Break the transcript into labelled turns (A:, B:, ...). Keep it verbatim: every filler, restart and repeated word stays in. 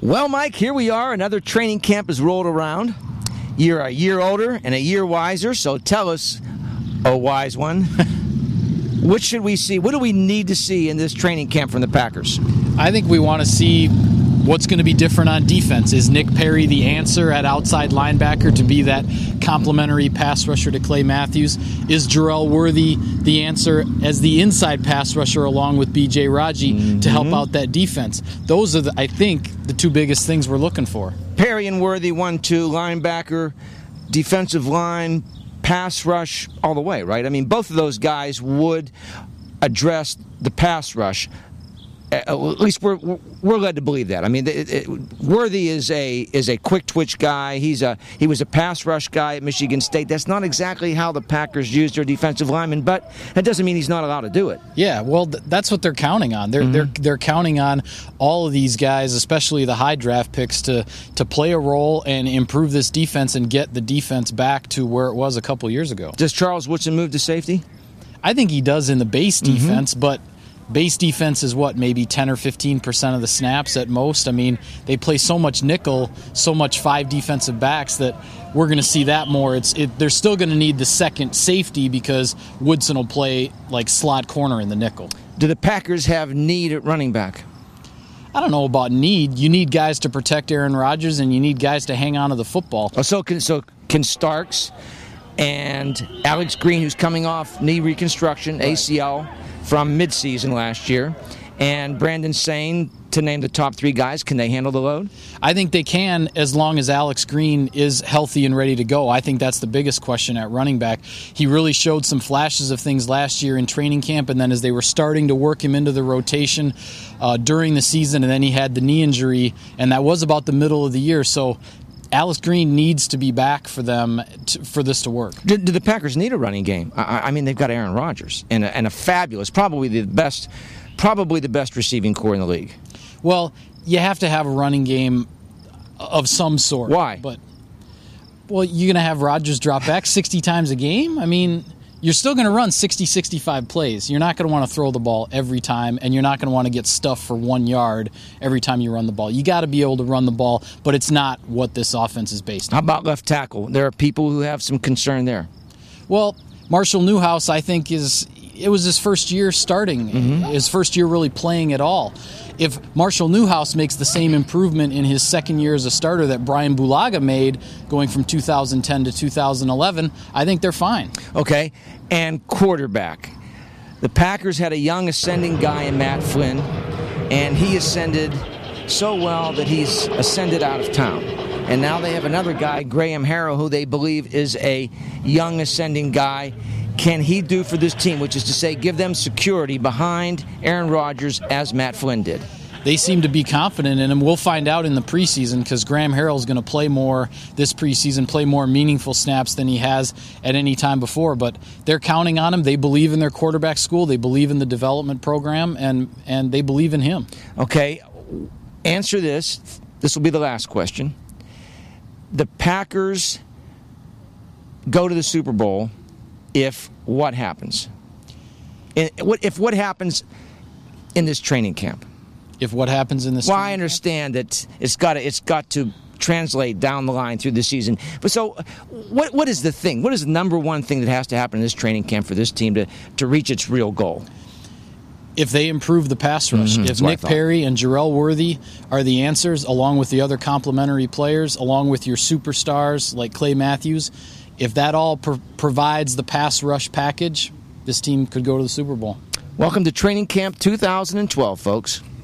A: Well, Mike, here we are. Another training camp has rolled around. You're a year older and a year wiser, so tell us, oh wise one, what should we see? What do we need to see in this training camp from the Packers?
B: I think we want to see what's going to be different on defense. Is Nick Perry the answer at outside linebacker to be that complementary pass rusher to Clay Matthews? Is Jerrell Worthy the answer as the inside pass rusher along with B J Raji mm-hmm. to help out that defense? Those are, the, I think, the two biggest things we're looking for.
A: Perry and Worthy, one, two, linebacker, defensive line, pass rush, all the way, right? I mean, both of those guys would address the pass rush. At least we're we're led to believe that. I mean, it, it, Worthy is a is a quick twitch guy. He's a he was a pass rush guy at Michigan State. That's not exactly how the Packers use their defensive linemen, but that doesn't mean he's not allowed to do it.
B: Yeah, well, th- that's what they're counting on. They're mm-hmm. they're they're counting on all of these guys, especially the high draft picks, to to play a role and improve this defense and get the defense back to where it was a couple years ago.
A: Does Charles Woodson move to safety?
B: I think he does in the base defense,
A: mm-hmm.
B: but base defense is what, maybe ten or fifteen percent of the snaps at most. I mean, they play so much nickel, so much five defensive backs that we're going to see that more. It's it, they're still going to need the second safety because Woodson will play like slot corner in the nickel.
A: Do the Packers have need at running back?
B: I don't know about need. You need guys to protect Aaron Rodgers, and you need guys to hang on to the football.
A: Oh, so can so can Starks and Alex Green, who's coming off knee reconstruction, right. A C L from midseason last year, and Brandon Sane, to name the top three guys, can they handle the load?
B: I think they can, as long as Alex Green is healthy and ready to go. I think that's the biggest question at running back. He really showed some flashes of things last year in training camp, and then as they were starting to work him into the rotation uh, during the season, and then he had the knee injury, and that was about the middle of the year. So Alex Green needs to be back for them to, for this to work.
A: Do, do the Packers need a running game? I, I mean, they've got Aaron Rodgers and a, and a fabulous, probably the best, probably the best receiving core in the league.
B: Well, you have to have a running game of some sort.
A: Why?
B: But well, you're going to have Rodgers drop back sixty times a game. I mean, you're still going to run sixty, sixty-five plays. You're not going to want to throw the ball every time, and you're not going to want to get stuffed for one yard every time you run the ball. You got to be able to run the ball, but it's not what this offense is based on.
A: How about left tackle? There are people who have some concern there.
B: Well, Marshall Newhouse, I think, is it was his first year starting, mm-hmm. his first year really playing at all. If Marshall Newhouse makes the same improvement in his second year as a starter that Brian Bulaga made going from two thousand ten to two thousand eleven, I think they're fine.
A: Okay, and quarterback. The Packers had a young ascending guy in Matt Flynn, and he ascended so well that he's ascended out of town. And now they have another guy, Graham Harrell, who they believe is a young ascending guy. Can he do for this team, which is to say give them security behind Aaron Rodgers as Matt Flynn did?
B: They seem to be confident in him. We'll find out in the preseason because Graham Harrell is going to play more this preseason, play more meaningful snaps than he has at any time before. But they're counting on him. They believe in their quarterback school. They believe in the development program, and, and they believe in him.
A: Okay, answer this. This will be the last question. The Packers go to the Super Bowl if what happens? If what happens in this training camp?
B: If what happens in this
A: Well,
B: training
A: I understand camp? that it's got to, it's got to translate down the line through the season. But so what what is the thing? What is the number one thing that has to happen in this training camp for this team to, to reach its real goal?
B: If they improve the pass rush,
A: mm-hmm,
B: if Nick Perry and Jerrell Worthy are the answers, along with the other complementary players, along with your superstars like Clay Matthews, if that all pro- provides the pass rush package, this team could go to the Super Bowl.
A: Welcome to Training Camp two thousand twelve, folks.